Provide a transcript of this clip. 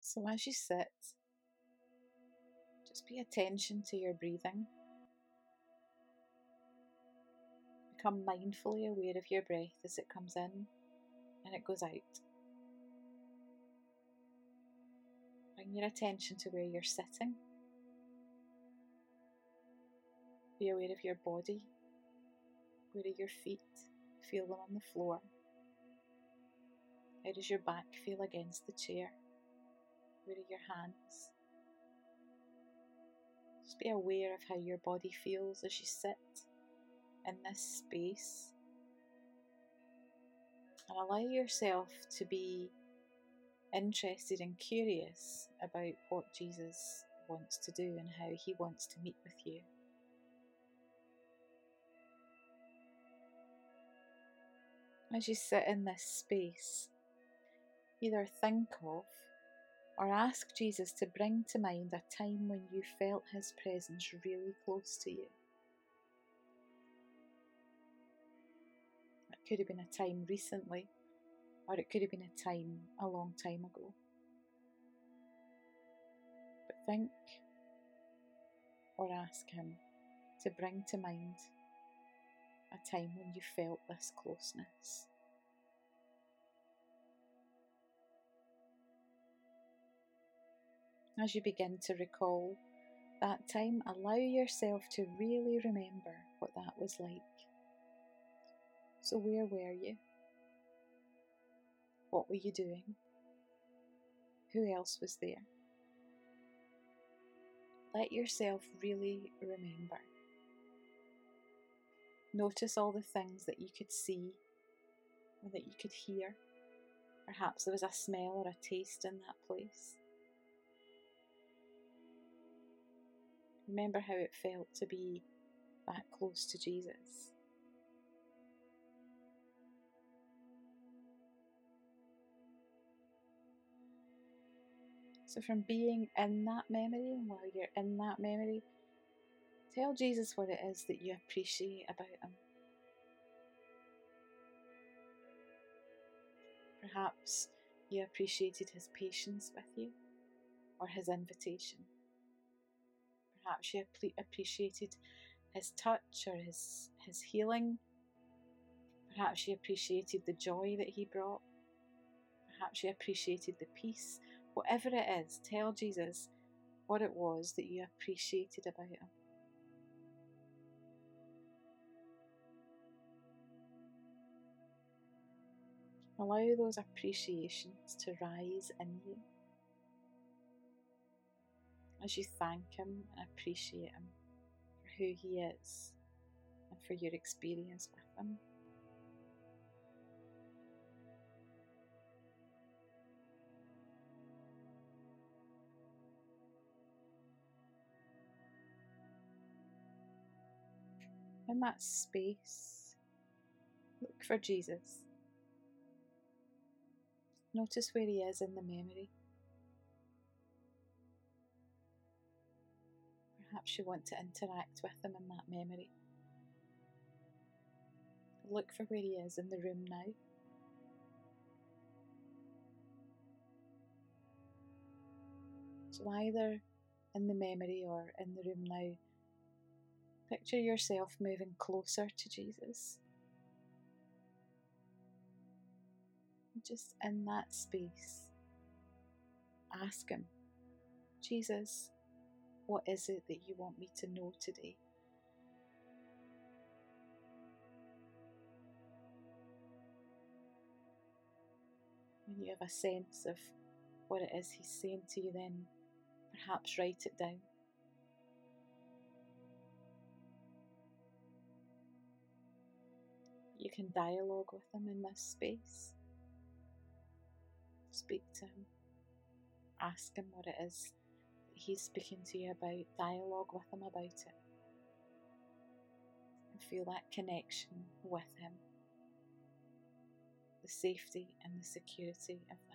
So as you sit, just pay attention to your breathing. Become mindfully aware of your breath as it comes in and it goes out. Bring your attention to where you're sitting. Be aware of your body. Where are your feet? Feel them on the floor. How does your back feel against the chair? Where are your hands? Just be aware of how your body feels as you sit in this space. And allow yourself to be interested and curious about what Jesus wants to do and how he wants to meet with you. As you sit in this space, either think of or ask Jesus to bring to mind a time when you felt his presence really close to you. It could have been a time recently, or it could have been a time a long time ago. But think or ask him to bring to mind a time when you felt this closeness. As you begin to recall that time, allow yourself to really remember what that was like. So where were you? What were you doing? Who else was there? Let yourself really remember. Notice all the things that you could see or that you could hear. Perhaps there was a smell or a taste in that place. Remember how it felt to be that close to Jesus. So from being in that memory, and while you're in that memory, tell Jesus what it is that you appreciate about him. Perhaps you appreciated his patience with you, or his invitation. Perhaps you appreciated his touch or his healing. Perhaps you appreciated the joy that he brought. Perhaps you appreciated the peace. Whatever it is, tell Jesus what it was that you appreciated about him. Allow those appreciations to rise in you as you thank him and appreciate him for who he is and for your experience with him. In that space, look for Jesus. Notice where he is in the memory. Perhaps you want to interact with him in that memory. Look for where he is in the room now. So either in the memory or in the room now, picture yourself moving closer to Jesus. Just in that space, ask him, Jesus, what is it that you want me to know today? When you have a sense of what it is he's saying to you, then perhaps write it down. You can dialogue with him in this space. Speak to him. Ask him what it is that he's speaking to you about. Dialogue with him about it. And feel that connection with him. The safety and the security of that.